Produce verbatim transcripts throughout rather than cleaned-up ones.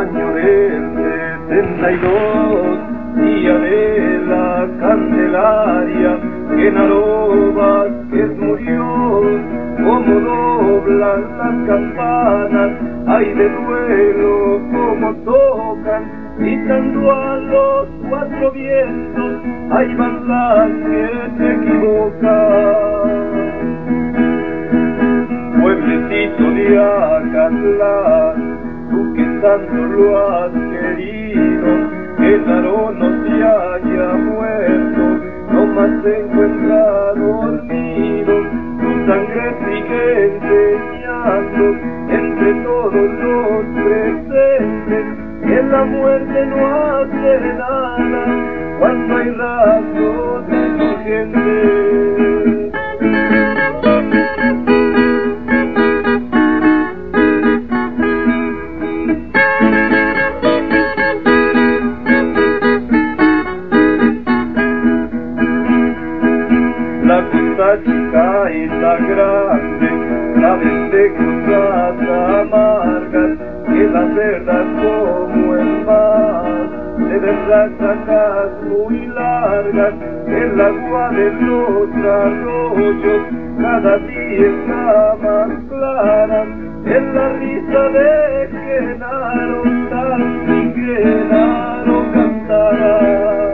año del setenta y dos, día de la Candelaria, Genaro Vázquez murió. Como doblan las campanas, ay de duelo como tocan, gritando a los cuatro vientos, hay bandas que se equivocan. Pueblecito de Acatlán, tú que tanto lo has querido, Genaro no se haya muerto, nomás se encuentra dormido. Tu sangre sigue enseñando entre todos los presentes que la muerte no hace nada cuando hay ratos de su gente. La cosa chica y la grande, saben de cosas amargas, que la verdad como el mar, de desrasacas muy largas, el agua de los arroyos, cada día está más clara, en la risa de Genaro, tan sin Genaro cantará.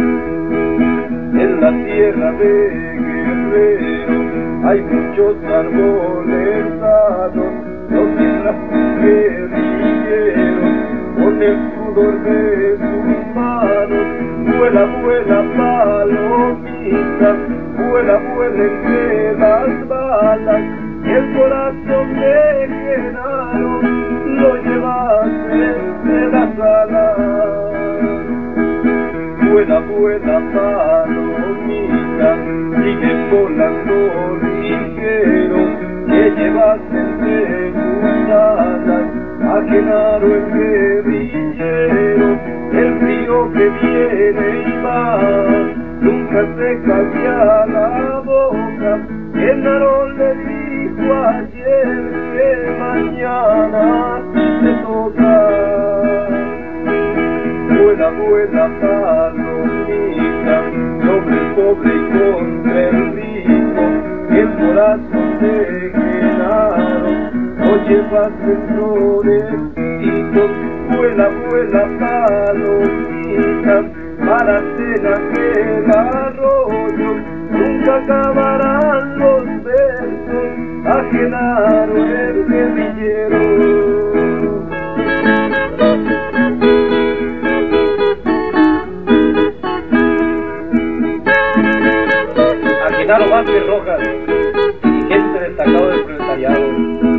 En la tierra de Guerrero hay muchos árboles sanos, los tierras guerrilleros con el sudor de sus manos. Vuela, vuela palomita, vuela, vuela entre las balas, el corazón de Genaro lo llevas entre las alas. Vuela, vuela palomita, sigue volando ligero, que llevas entre tus alas a Genaro el guerrillero. El río que viene y va, nunca se calla la boca. Genaro le dijo ayer que mañana te toca. Vuela, vuela palomita, sobre el pobre y contra el rico, el corazón de Genaro lo llevas en florecitos. Vuela, vuela palomita, para hacer aquel arroyo, nunca acabarán los versos a Genaro el guerrillero. Genaro Vázquez Rojas, dirigente destacado del proletariado.